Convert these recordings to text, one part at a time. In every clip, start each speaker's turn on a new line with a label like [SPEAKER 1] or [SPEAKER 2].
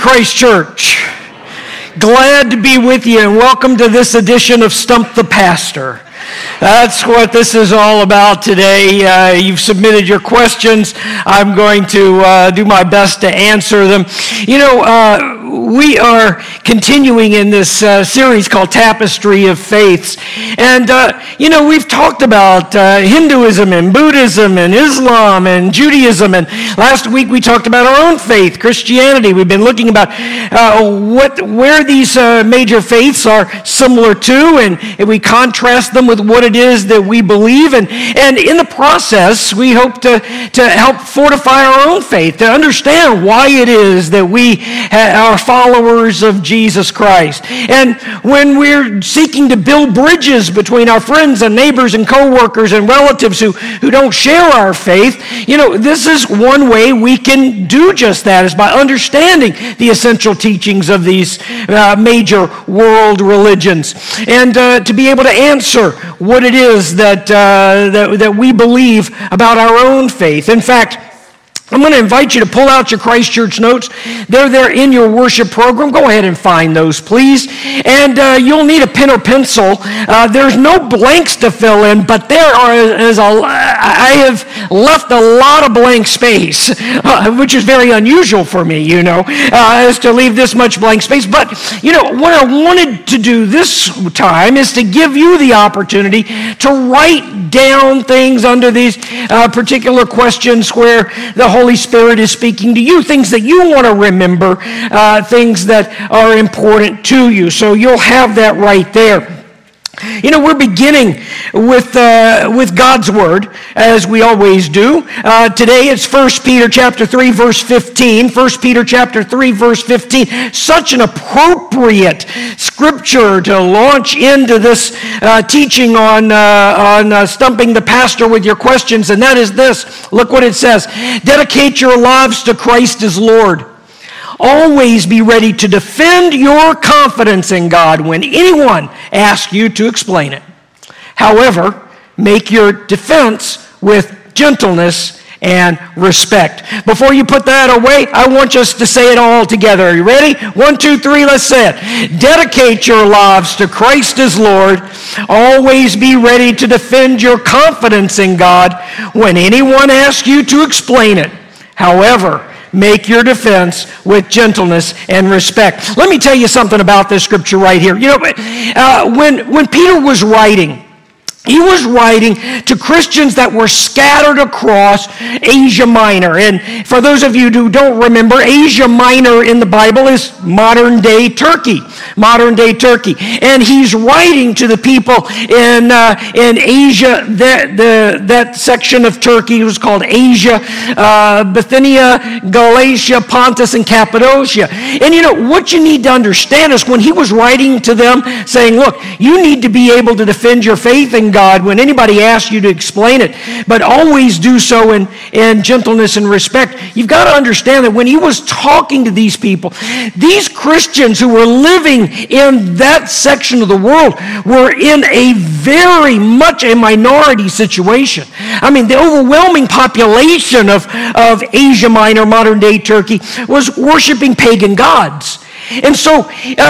[SPEAKER 1] Christ Church, glad to be with you and welcome to this edition of Stump the Pastor. That's what this is all about today. You've submitted your questions. I'm going to do my best to answer them. We are continuing in this series called Tapestry of Faiths. And, we've talked about Hinduism and Buddhism and Islam and Judaism. And last week we talked about our own faith, Christianity. We've been looking about where these major faiths are similar to, and we contrast them with what it is that we believe. And in the process, we hope to help fortify our own faith, to understand why it is that we are followers of Jesus Christ. And when we're seeking to build bridges between our friends and neighbors and co-workers and relatives who don't share our faith, this is one way we can do just that, is by understanding the essential teachings of these major world religions, and to be able to answer what it is that we believe about our own faith. In fact, I'm going to invite you to pull out your Christ Church notes. They're there in your worship program. Go ahead and find those, please. And you'll need a pen or pencil. There's no blanks to fill in, but I have left a lot of blank space, which is very unusual for me, is to leave this much blank space. But, what I wanted to do this time is to give you the opportunity to write down things under these particular questions where the Holy Spirit is speaking to you, things that you want to remember, things that are important to you. So you'll have that right there. We're beginning with God's Word, as we always do. Today it's 1 Peter chapter 3, verse 15. 1 Peter chapter 3, verse 15. Such an appropriate scripture to launch into this teaching on stumping the pastor with your questions, and that is this. Look what it says. Dedicate your lives to Christ as Lord. Always be ready to defend your confidence in God when anyone asks you to explain it. However, make your defense with gentleness and respect. Before you put that away, I want us to say it all together. Are you ready? 1, 2, 3, let's say it. Dedicate your lives to Christ as Lord. Always be ready to defend your confidence in God when anyone asks you to explain it. However, make your defense with gentleness and respect. Let me tell you something about this scripture right here. When Peter was writing, he was writing to Christians that were scattered across Asia Minor. And for those of you who don't remember, Asia Minor in the Bible is modern-day Turkey. Modern-day Turkey. And he's writing to the people in Asia, that section of Turkey was called Asia, Bithynia, Galatia, Pontus, and Cappadocia. And what you need to understand is when he was writing to them, saying, look, you need to be able to defend your faith in God when anybody asks you to explain it, but always do so in gentleness and respect. You've got to understand that when he was talking to these people, these Christians who were living in that section of the world were in a very much a minority situation. I mean, the overwhelming population of Asia Minor, modern-day Turkey, was worshiping pagan gods. And so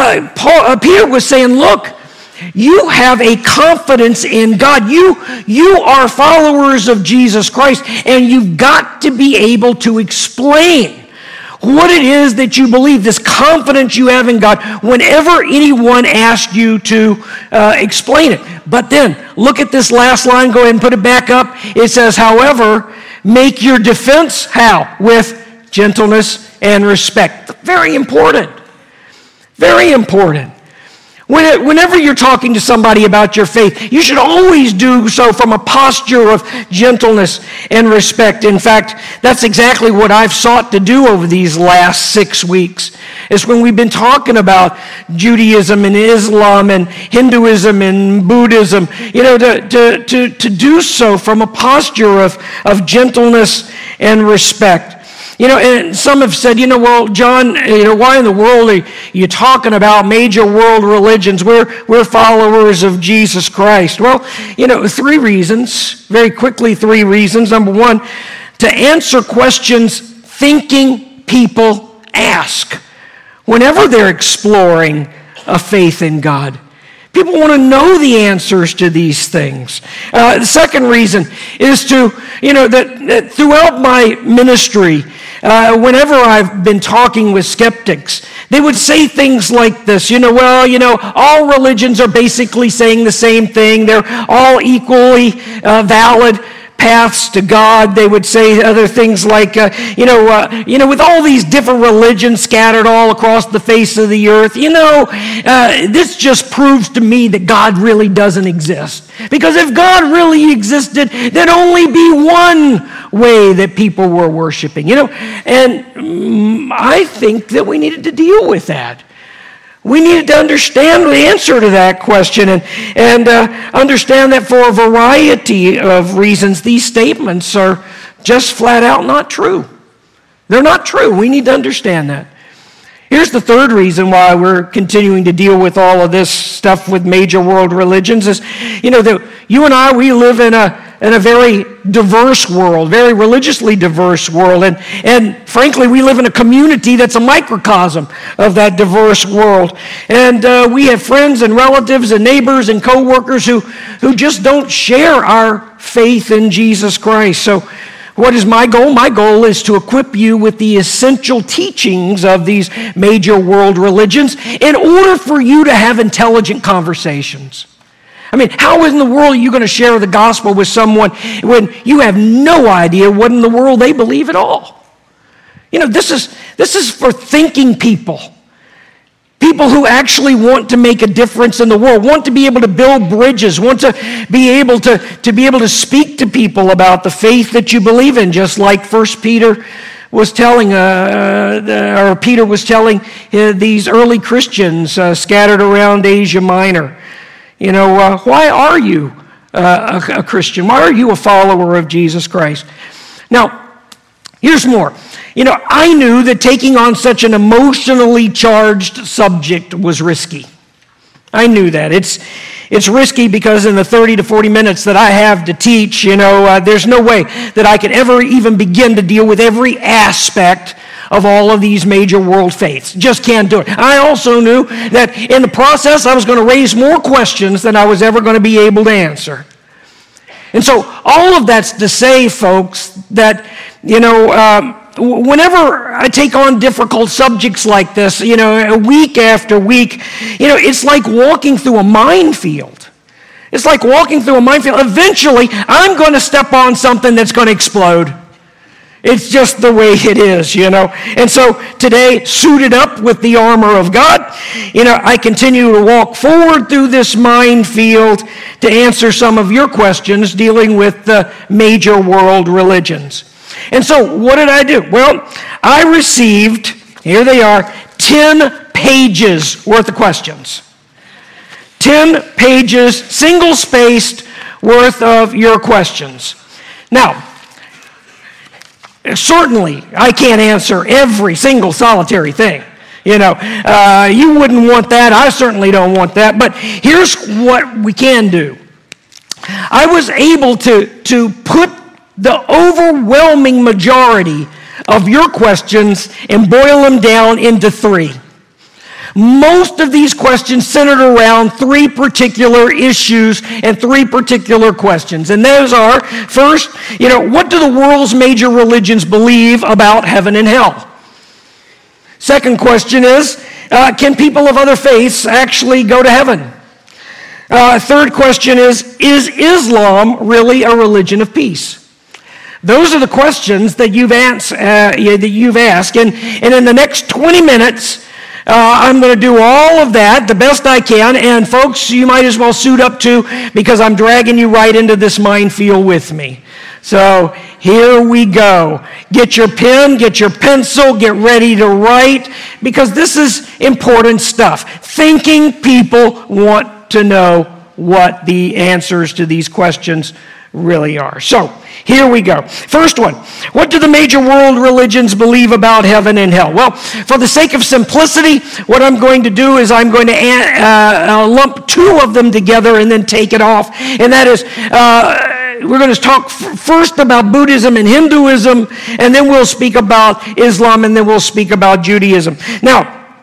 [SPEAKER 1] Peter was saying, look, you have a confidence in God. You are followers of Jesus Christ, and you've got to be able to explain what it is that you believe, this confidence you have in God, whenever anyone asks you to explain it. But then, look at this last line. Go ahead and put it back up. It says, however, make your defense, how? With gentleness and respect. Very important. Very important. Whenever you're talking to somebody about your faith, you should always do so from a posture of gentleness and respect. In fact, that's exactly what I've sought to do over these last 6 weeks. It's when we've been talking about Judaism and Islam and Hinduism and Buddhism, to do so from a posture of gentleness and respect. And some have said, well, John, why in the world are you talking about major world religions? We're followers of Jesus Christ. Well, 3 reasons, very quickly 3 reasons. Number 1, to answer questions thinking people ask. whenever they're exploring a faith in God. People want to know the answers to these things. The second reason is that throughout my ministry, whenever I've been talking with skeptics, they would say things like this, all religions are basically saying the same thing. They're all equally valid paths to God. They would say other things like, with all these different religions scattered all across the face of the earth, this just proves to me that God really doesn't exist. Because if God really existed, there'd only be one way that people were worshiping, And I think that we needed to deal with that. We needed to understand the answer to that question and understand that for a variety of reasons, these statements are just flat out not true. They're not true. We need to understand that. Here's the third reason why we're continuing to deal with all of this stuff with major world religions is, that you and I, we live in a very diverse world, very religiously diverse world. And frankly, we live in a community that's a microcosm of that diverse world. And we have friends and relatives and neighbors and coworkers who just don't share our faith in Jesus Christ. So what is my goal? My goal is to equip you with the essential teachings of these major world religions in order for you to have intelligent conversations. I mean, how in the world are you going to share the gospel with someone when you have no idea what in the world they believe at all? This is for thinking people. People who actually want to make a difference in the world, want to be able to build bridges, want to be able to speak to people about the faith that you believe in, just like Peter was telling these early Christians scattered around Asia Minor. Why are you a Christian? Why are you a follower of Jesus Christ? Now, here's more. I knew that taking on such an emotionally charged subject was risky. I knew that. It's risky because in the 30 to 40 minutes that I have to teach, there's no way that I could ever even begin to deal with every aspect of all of these major world faiths. Just can't do it. I also knew that in the process, I was going to raise more questions than I was ever going to be able to answer. And so all of that's to say, folks, that, whenever I take on difficult subjects like this, week after week, it's like walking through a minefield. It's like walking through a minefield. Eventually, I'm going to step on something that's going to explode. It's just the way it is, And so today, suited up with the armor of God, I continue to walk forward through this minefield to answer some of your questions dealing with the major world religions. And so what did I do? Well, I received, here they are, 10 pages worth of questions. 10 pages, single-spaced worth of your questions. Now, certainly, I can't answer every single solitary thing. You wouldn't want that. I certainly don't want that. But here's what we can do. I was able to put the overwhelming majority of your questions and boil them down into 3. Most of these questions centered around 3 particular issues and 3 particular questions. And those are, first, what do the world's major religions believe about heaven and hell? Second question is, can people of other faiths actually go to heaven? Third question is Islam really a religion of peace? Those are the questions that you've asked, and in the next 20 minutes, I'm going to do all of that the best I can, and folks, you might as well suit up too, because I'm dragging you right into this minefield with me. So here we go. Get your pen, get your pencil, get ready to write, because this is important stuff. Thinking people want to know what the answers to these questions really are. So here we go. First one, what do the major world religions believe about heaven and hell? Well, for the sake of simplicity, what I'm going to do is I'm going to lump 2 of them together and then take it off. And that is, we're going to talk first about Buddhism and Hinduism, and then we'll speak about Islam, and then we'll speak about Judaism. Now,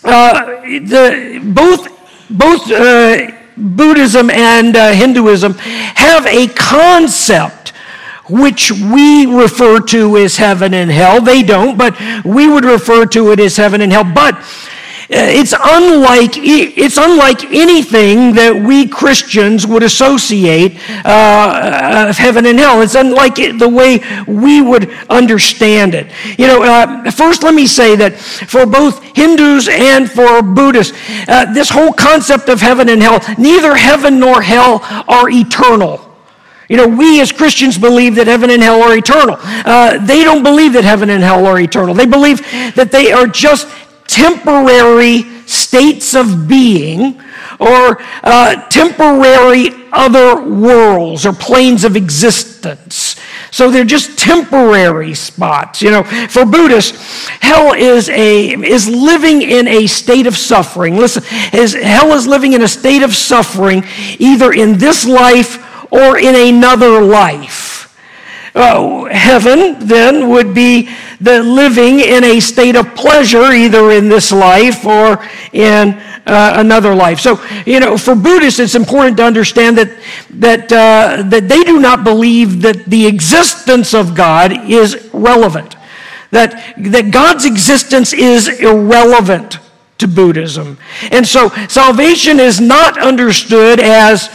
[SPEAKER 1] both Buddhism and Hinduism have a concept which we refer to as heaven and hell. They don't, but we would refer to it as heaven and hell. But it's unlike anything that we Christians would associate heaven and hell. It's unlike the way we would understand it. First let me say that for both Hindus and for Buddhists, this whole concept of heaven and hell, neither heaven nor hell are eternal. We as Christians believe that heaven and hell are eternal. They don't believe that heaven and hell are eternal. They believe that they are just temporary states of being or temporary other worlds or planes of existence. So they're just temporary spots. For Buddhists, hell is living in a state of suffering. Listen, hell is living in a state of suffering either in this life or in another life. Heaven, then, would be the living in a state of pleasure, either in this life or in another life. So, for Buddhists, it's important to understand that they do not believe that the existence of God is relevant. That God's existence is irrelevant to Buddhism. And so, salvation is not understood as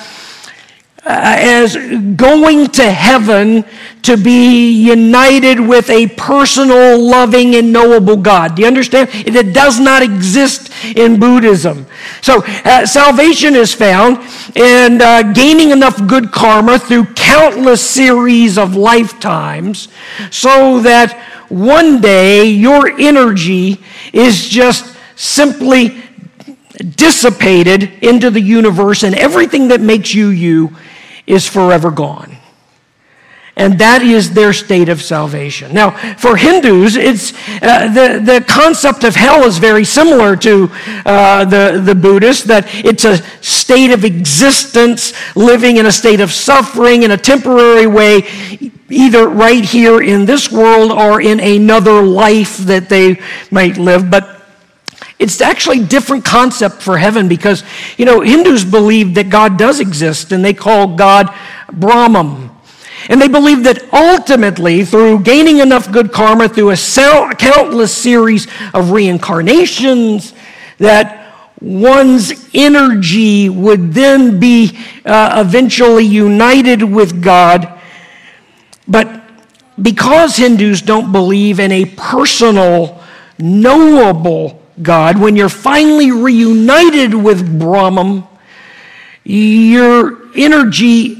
[SPEAKER 1] going to heaven to be united with a personal, loving, and knowable God. Do you understand? It does not exist in Buddhism. So salvation is found in gaining enough good karma through countless series of lifetimes so that one day your energy is just simply dissipated into the universe and everything that makes you is forever gone. And that is their state of salvation. Now, for Hindus, it's the concept of hell is very similar to the Buddhists, that it's a state of existence, living in a state of suffering in a temporary way, either right here in this world or in another life that they might live. But it's actually a different concept for heaven because, Hindus believe that God does exist, and they call God Brahman. And they believe that ultimately, through gaining enough good karma, through a countless series of reincarnations, that one's energy would then be eventually united with God. But because Hindus don't believe in a personal, knowable God, when you're finally reunited with Brahman, your energy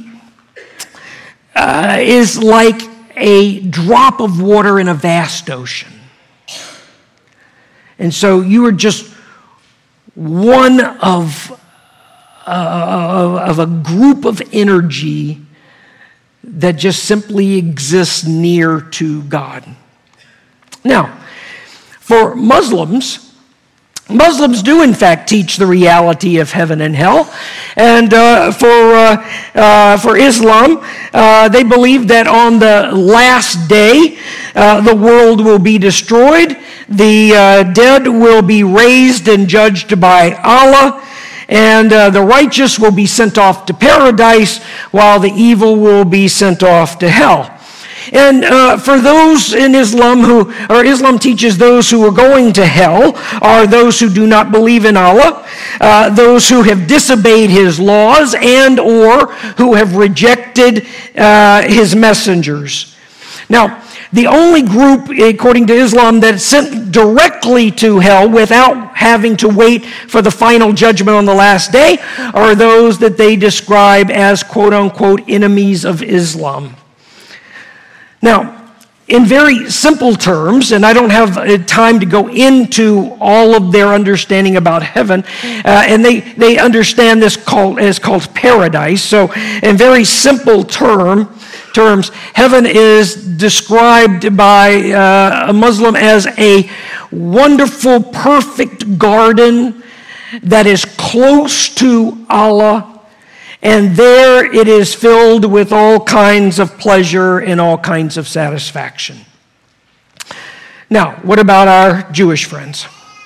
[SPEAKER 1] is like a drop of water in a vast ocean. And so you are just one of a group of energy that just simply exists near to God. Now, for Muslims do, in fact, teach the reality of heaven and hell. And for Islam, they believe that on the last day, the world will be destroyed, the dead will be raised and judged by Allah, and the righteous will be sent off to paradise, while the evil will be sent off to hell. And for those in Islam Islam teaches those who are going to hell are those who do not believe in Allah, those who have disobeyed His laws and or who have rejected His messengers. Now, the only group, according to Islam, that's sent directly to hell without having to wait for the final judgment on the last day are those that they describe as quote-unquote enemies of Islam. Now, in very simple terms, and I don't have time to go into all of their understanding about heaven, and they understand this as called paradise. So in very simple terms, heaven is described by a Muslim as a wonderful, perfect garden that is close to Allah. And there it is filled with all kinds of pleasure and all kinds of satisfaction. Now, what about our Jewish friends?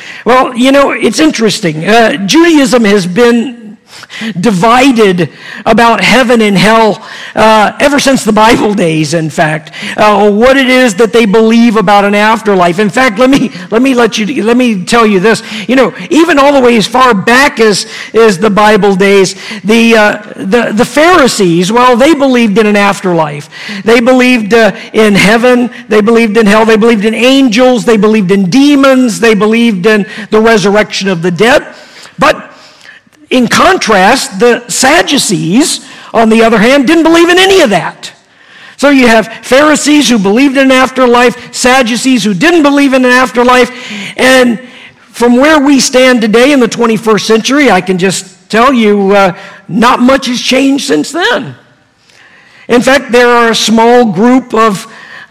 [SPEAKER 1] Well, it's interesting. Judaism has been divided about heaven and hell ever since the Bible days, in fact, what it is that they believe about an afterlife. In fact, let me tell you this. Even all the way as far back as the Bible days, the Pharisees, well, they believed in an afterlife. They believed in heaven. They believed in hell. They believed in angels. They believed in demons. They believed in the resurrection of the dead. But in contrast, the Sadducees, on the other hand, didn't believe in any of that. So you have Pharisees who believed in an afterlife, Sadducees who didn't believe in an afterlife, and from where we stand today in the 21st century, I can just tell you not much has changed since then. In fact, there are a small group of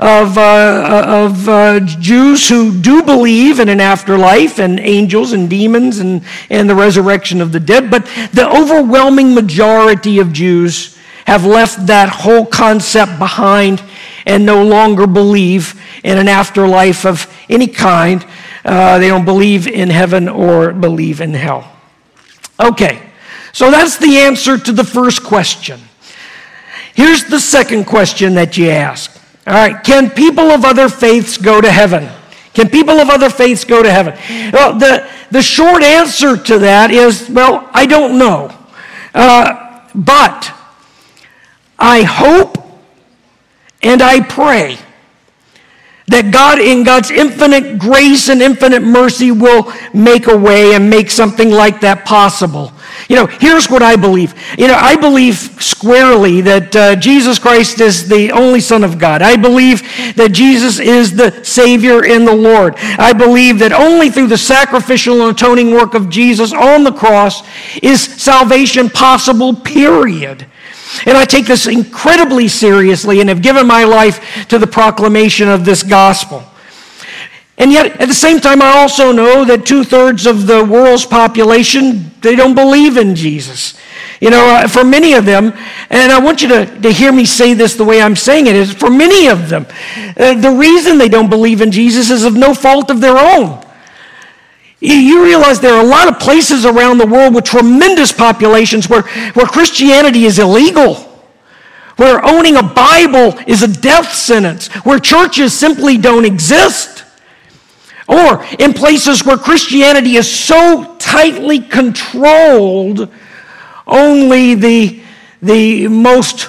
[SPEAKER 1] Jews who do believe in an afterlife and angels and demons and the resurrection of the dead, but the overwhelming majority of Jews have left that whole concept behind and no longer believe in an afterlife of any kind. They don't believe in heaven or believe in hell. Okay, so that's the answer to the first question. Here's the second question that you ask. All right, can people of other faiths go to heaven? Can people of other faiths go to heaven? Well, the short answer to that is, well, I don't know. But I hope and I pray that God, in God's infinite grace and infinite mercy, will make a way and make something like that possible. Here's what I believe. I believe squarely that Jesus Christ is the only Son of God. I believe that Jesus is the Savior and the Lord. I believe that only through the sacrificial and atoning work of Jesus on the cross is salvation possible, period. And I take this incredibly seriously and have given my life to the proclamation of this gospel. And yet, at the same time, I also know that 2/3 of the world's population, they don't believe in Jesus. For many of them, and I want you to hear me say this the way I'm saying it, is for many of them, the reason they don't believe in Jesus is of no fault of their own. You realize there are a lot of places around the world with tremendous populations where Christianity is illegal, where owning a Bible is a death sentence, where churches simply don't exist. Or in places where Christianity is so tightly controlled, only the most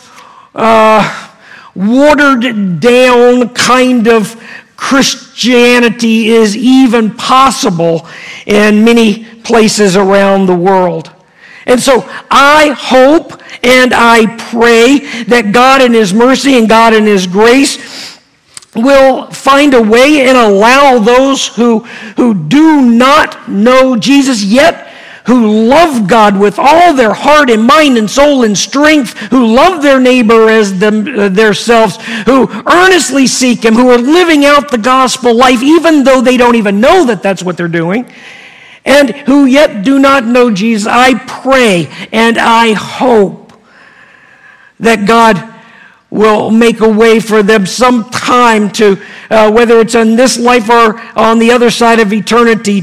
[SPEAKER 1] watered down kind of Christianity is even possible in many places around the world. And so I hope and I pray that God in His mercy and God in His grace will find a way and allow those who do not know Jesus yet, who love God with all their heart and mind and soul and strength, who love their neighbor as themselves, who earnestly seek Him, who are living out the gospel life even though they don't even know that that's what they're doing, and who yet do not know Jesus. I pray and I hope that God will make a way for them sometime to, whether it's in this life or on the other side of eternity,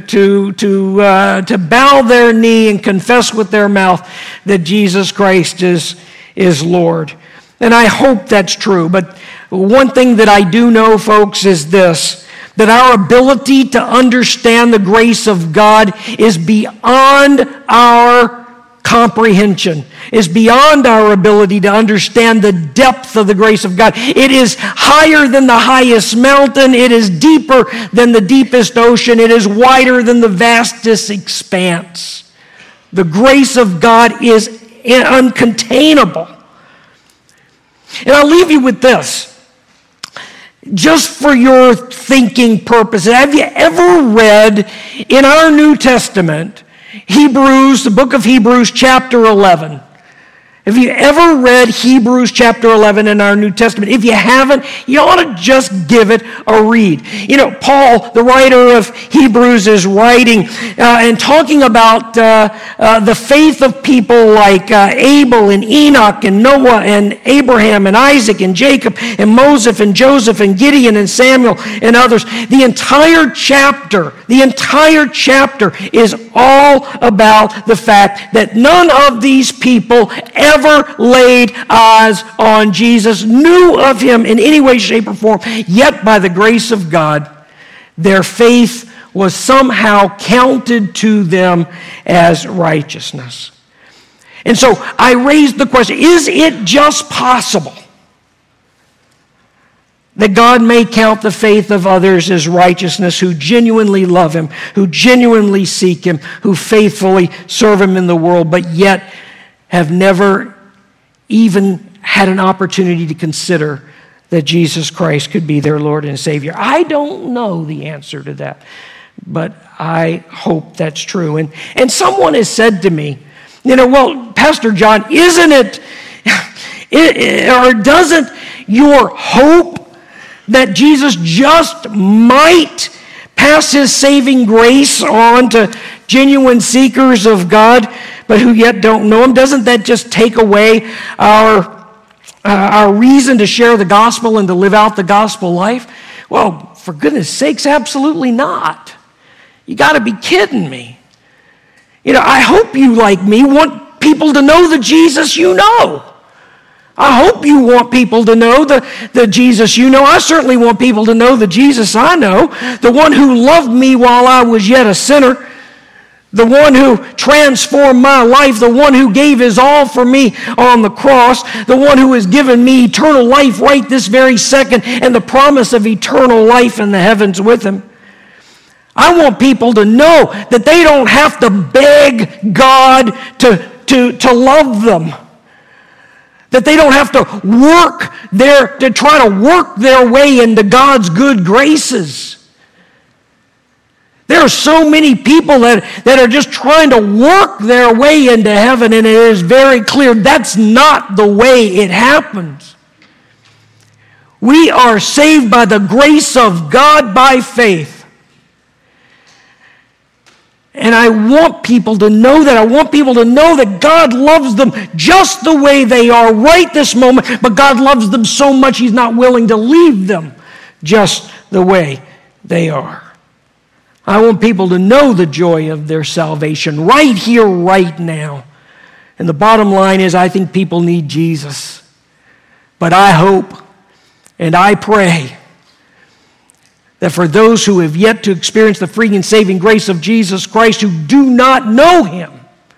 [SPEAKER 1] to bow their knee and confess with their mouth that Jesus Christ is Lord. And I hope that's true. But one thing that I do know, folks, is this, that our ability to understand the grace of God is beyond our comprehension, is beyond our ability to understand the depth of the grace of God. It is higher than the highest mountain. It is deeper than the deepest ocean. It is wider than the vastest expanse. The grace of God is uncontainable. And I'll leave you with this, just for your thinking purposes. Have you ever read in our New Testament, Hebrews, the book of Hebrews, chapter 11? Have you ever read Hebrews chapter 11 in our New Testament? If you haven't, you ought to just give it or read. You know, Paul, the writer of Hebrews, is writing and talking about the faith of people like Abel and Enoch and Noah and Abraham and Isaac and Jacob and Moses and Joseph and Gideon and Samuel and others. The entire chapter is all about the fact that none of these people ever laid eyes on Jesus, knew of him in any way, shape, or form, yet by the grace of God, their faith was somehow counted to them as righteousness. And so I raised the question, is it just possible that God may count the faith of others as righteousness who genuinely love him, who genuinely seek him, who faithfully serve him in the world, but yet have never even had an opportunity to consider that Jesus Christ could be their Lord and Savior? I don't know the answer to that, but I hope that's true. And someone has said to me, well, Pastor John, isn't it, or doesn't your hope that Jesus just might pass his saving grace on to genuine seekers of God, but who yet don't know him, doesn't that just take away our reason to share the gospel and to live out the gospel life? Well, for goodness sakes, absolutely not. You got to be kidding me. I hope you, like me, want people to know the Jesus you know. I hope you want people to know the Jesus you know. I certainly want people to know the Jesus I know, the one who loved me while I was yet a sinner, the one who transformed my life, the one who gave his all for me on the cross, the one who has given me eternal life right this very second and the promise of eternal life in the heavens with him. I want people to know that they don't have to beg God to love them, that they don't have to try to work their way into God's good graces. There are so many people that are just trying to work their way into heaven, and it is very clear that's not the way it happens. We are saved by the grace of God by faith. And I want people to know that. I want people to know that God loves them just the way they are right this moment, but God loves them so much he's not willing to leave them just the way they are. I want people to know the joy of their salvation right here, right now. And the bottom line is, I think people need Jesus. But I hope and I pray that for those who have yet to experience the free and saving grace of Jesus Christ, who do not know him,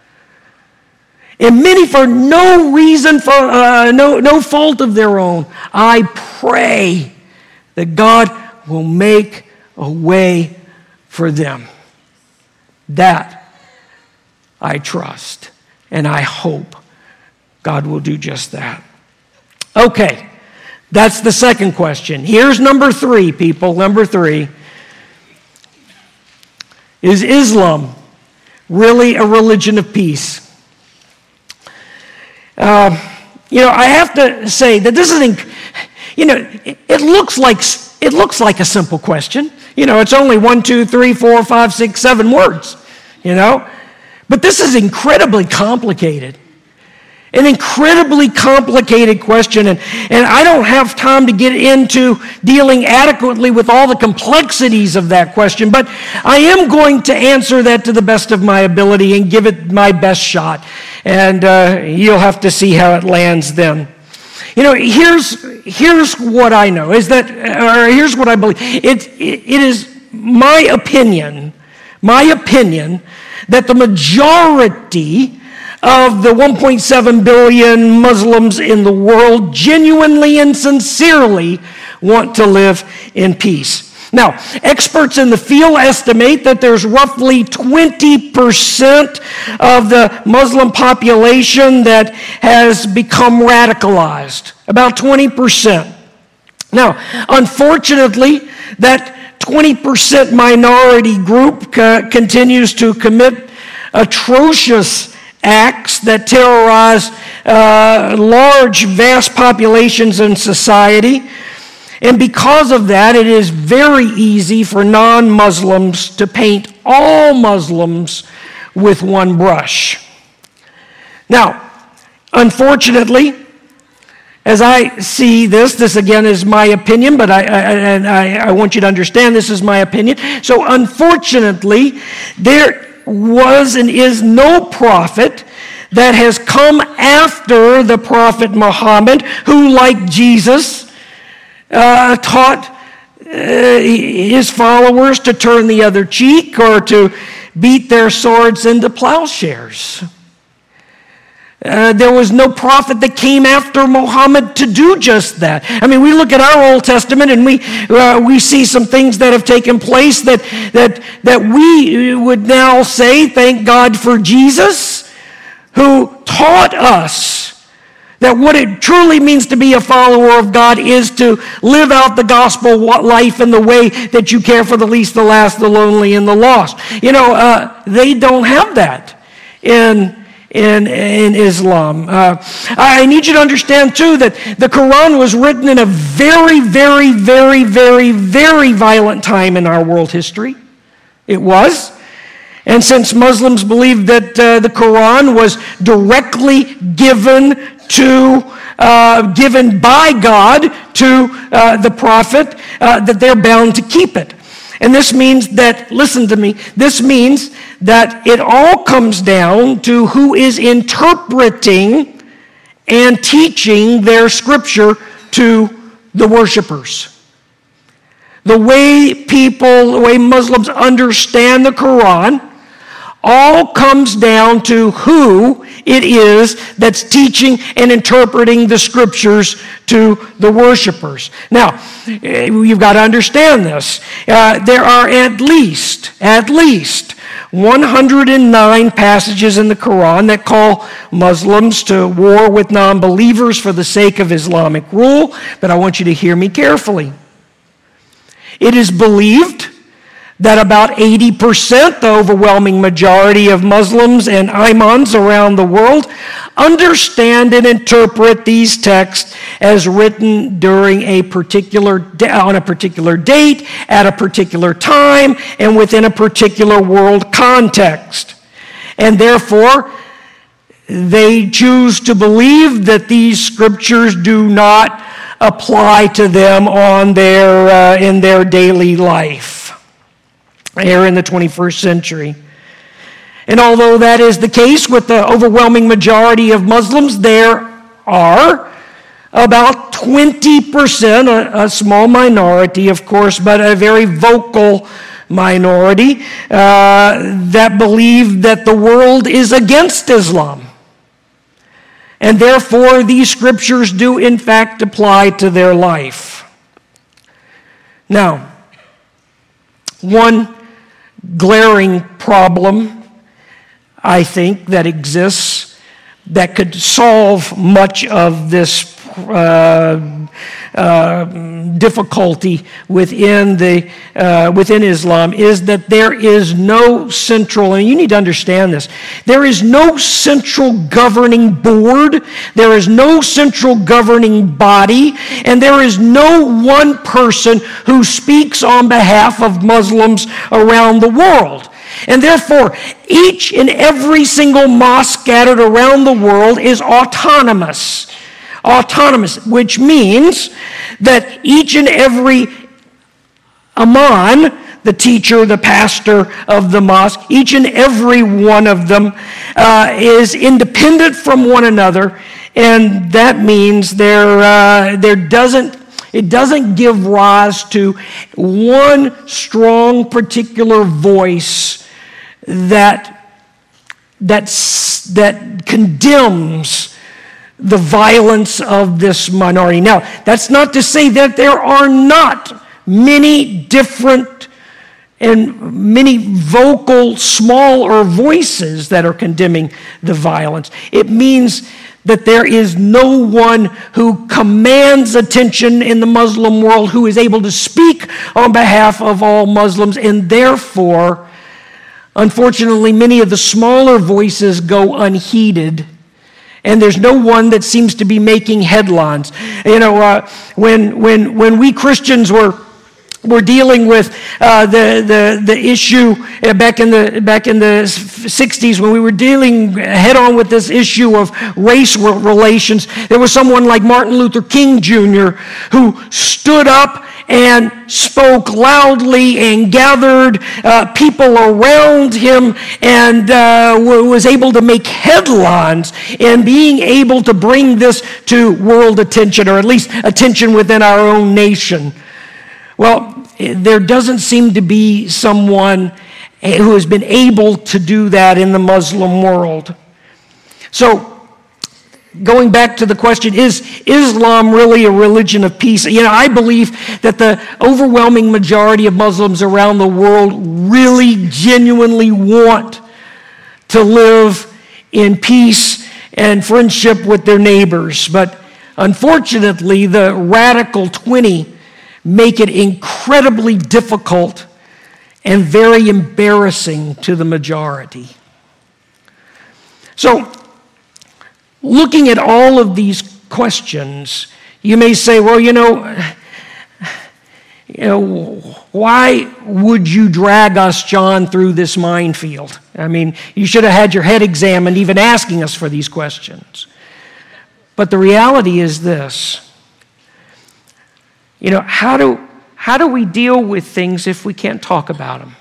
[SPEAKER 1] and many for no reason, for no fault of their own, I pray that God will make a way for them. That I trust, and I hope God will do just that. Okay. That's the second question. Here's number 3, people. Number 3. Is Islam really a religion of peace? I have to say that this is, it looks like a simple question. It's only 1, 2, 3, 4, 5, 6, 7 words, But this is incredibly complicated. An incredibly complicated question, and I don't have time to get into dealing adequately with all the complexities of that question, but I am going to answer that to the best of my ability and give it my best shot, and you'll have to see how it lands then. Here's what I know, here's what I believe. It is my opinion that the majority of the 1.7 billion Muslims in the world genuinely and sincerely want to live in peace. Now, experts in the field estimate that there's roughly 20% of the Muslim population that has become radicalized, about 20%. Now, unfortunately, that 20% minority group continues to commit atrocious acts that terrorize large, vast populations in society. And because of that, it is very easy for non-Muslims to paint all Muslims with one brush. Now, unfortunately, as I see this again is my opinion, but I want you to understand this is my opinion. So unfortunately, there was and is no prophet that has come after the prophet Muhammad who, like Jesus, taught his followers to turn the other cheek or to beat their swords into plowshares. There was no prophet that came after Muhammad to do just that. I mean, we look at our Old Testament and we see some things that have taken place that we would now say, thank God for Jesus, who taught us that what it truly means to be a follower of God is to live out the gospel life in the way that you care for the least, the last, the lonely, and the lost. You know, they don't have that in Islam. I need you to understand, too, that the Quran was written in a very, very, very, very, very violent time in our world history. It was. And since Muslims believe that the Quran was directly given by God to the prophet, that they're bound to keep it. And this means that, listen to me, this means that it all comes down to who is interpreting and teaching their scripture to the worshipers. The way Muslims understand the Quran all comes down to who it is that's teaching and interpreting the scriptures to the worshipers. Now, you've got to understand this. There are at least 109 passages in the Quran that call Muslims to war with non-believers for the sake of Islamic rule, but I want you to hear me carefully. It is believed that about 80%, the overwhelming majority of Muslims and imams around the world, understand and interpret these texts as written during on a particular date, at a particular time, and within a particular world context. And therefore, they choose to believe that these scriptures do not apply to them in their daily life here in the 21st century. And although that is the case with the overwhelming majority of Muslims, there are about 20%, a small minority, of course, but a very vocal minority, that believe that the world is against Islam. And therefore, these scriptures do, in fact, apply to their life. Now, one glaring problem, I think, that exists that could solve much of this difficulty within Islam is that there is no central, and you need to understand this, there is no central governing board, there is no central governing body, and there is no one person who speaks on behalf of Muslims around the world. And therefore, each and every single mosque scattered around the world is autonomous. Autonomous, which means that each and every imam, the teacher, the pastor of the mosque, each and every one of them is independent from one another, and that means it doesn't give rise to one strong particular voice that condemns the violence of this minority. Now, that's not to say that there are not many different and many vocal, smaller voices that are condemning the violence. It means that there is no one who commands attention in the Muslim world who is able to speak on behalf of all Muslims, and therefore, unfortunately, many of the smaller voices go unheeded. And there's no one that seems to be making headlines. You know, when we Christians were dealing with the issue back in the 60s, when we were dealing head on with this issue of race relations, there was someone like Martin Luther King Jr. who stood up and spoke loudly and gathered people around him and was able to make headlines in being able to bring this to world attention, or at least attention within our own nation. Well, there doesn't seem to be someone who has been able to do that in the Muslim world. So, going back to the question, is Islam really a religion of peace? You know, I believe that the overwhelming majority of Muslims around the world really, genuinely want to live in peace and friendship with their neighbors. But unfortunately, the radical 20 make it incredibly difficult and very embarrassing to the majority. So, looking at all of these questions, you may say, well, you know, why would you drag us, John, through this minefield? I mean, you should have had your head examined even asking us for these questions. But the reality is this. You know, how do we deal with things if we can't talk about them?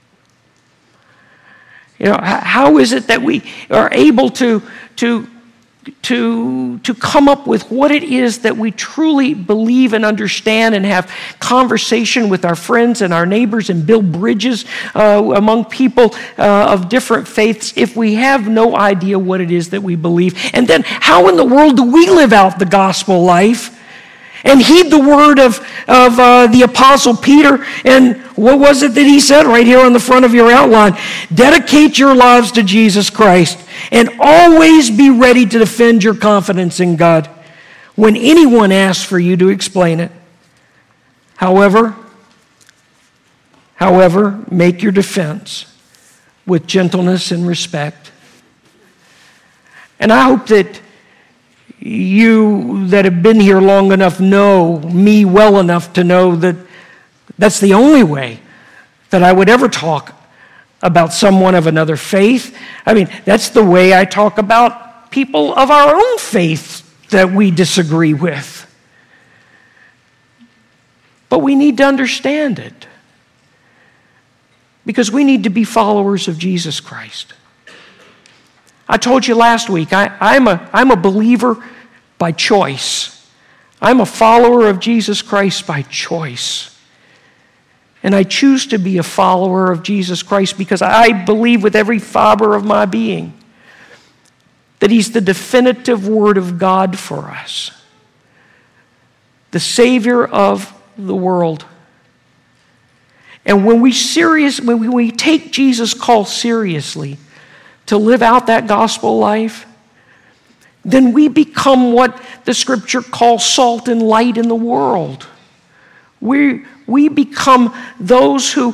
[SPEAKER 1] You know, how is it that we are able to come up with what it is that we truly believe and understand and have conversation with our friends and our neighbors and build bridges among people of different faiths if we have no idea what it is that we believe? And then how in the world do we live out the gospel life and heed the word of the Apostle Peter? And what was it that he said right here on the front of your outline? Dedicate your lives to Jesus Christ and always be ready to defend your confidence in God when anyone asks for you to explain it. However, make your defense with gentleness and respect. And I hope that you that have been here long enough know me well enough to know that that's the only way that I would ever talk about someone of another faith. I mean, that's the way I talk about people of our own faith that we disagree with. But we need to understand it because we need to be followers of Jesus Christ. I told you last week, I'm a believer by choice. I'm a follower of Jesus Christ by choice. And I choose to be a follower of Jesus Christ because I believe with every fiber of my being that He's the definitive Word of God for us, the Savior of the world. And when we take Jesus' call seriously to live out that gospel life, then we become what the Scripture calls salt and light in the world. We become those who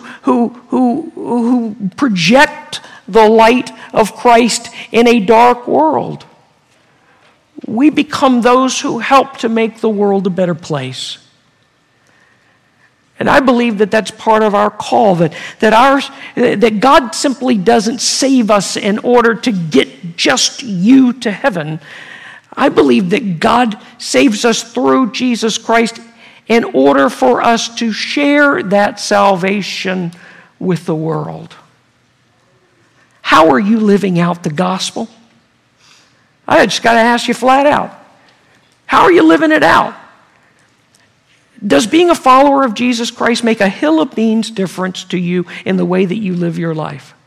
[SPEAKER 1] project the light of Christ in a dark world. We become those who help to make the world a better place. And I believe that that's part of our call, that God simply doesn't save us in order to get just you to heaven. I believe that God saves us through Jesus Christ in order for us to share that salvation with the world. How are you living out the gospel? I just got to ask you flat out. How are you living it out? Does being a follower of Jesus Christ make a hill of beans difference to you in the way that you live your life?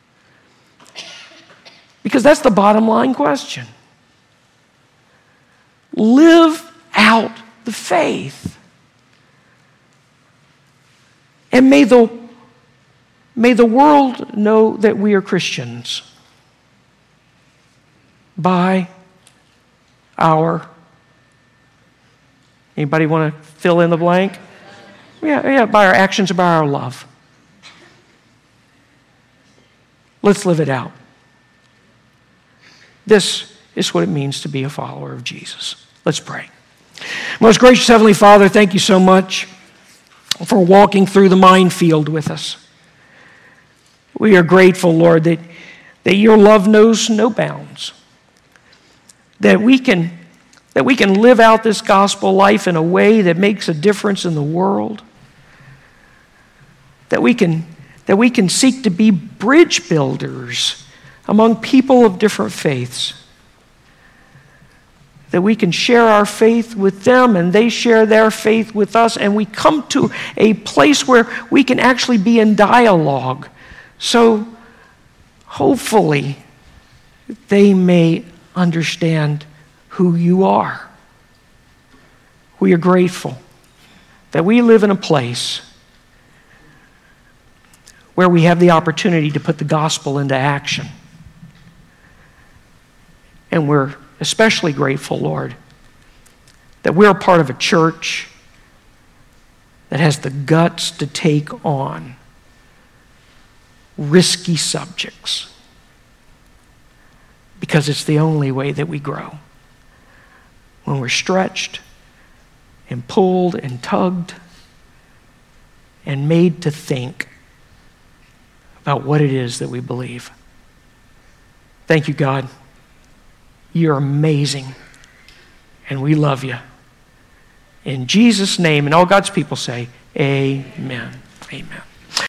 [SPEAKER 1] Because that's the bottom line question. Live out the faith. And may the world know that we are Christians by our... Anybody want to fill in the blank? Yeah, by our actions, by our love. Let's live it out. This is what it means to be a follower of Jesus. Let's pray. Most gracious Heavenly Father, thank you so much for walking through the minefield with us. We are grateful, Lord, that your love knows no bounds, that we can live out this gospel life in a way that makes a difference in the world, that we can seek to be bridge builders among people of different faiths, that we can share our faith with them and they share their faith with us, and we come to a place where we can actually be in dialogue. So hopefully they may understand who you are. We are grateful that we live in a place where we have the opportunity to put the gospel into action. And we're especially grateful, Lord, that we're a part of a church that has the guts to take on risky subjects, because it's the only way that we grow. When we're stretched and pulled and tugged and made to think about what it is that we believe. Thank you, God. You're amazing, and we love you. In Jesus' name, and all God's people say, amen. Amen.